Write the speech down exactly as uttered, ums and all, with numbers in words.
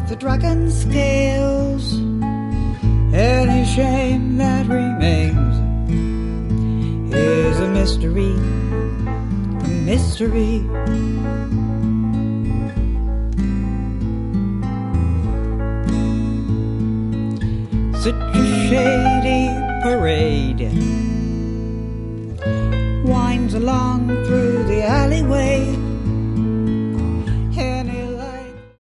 the dragon scales. Any shame that remains is a mystery, a mystery. Such a shady parade winds along through the alleyway.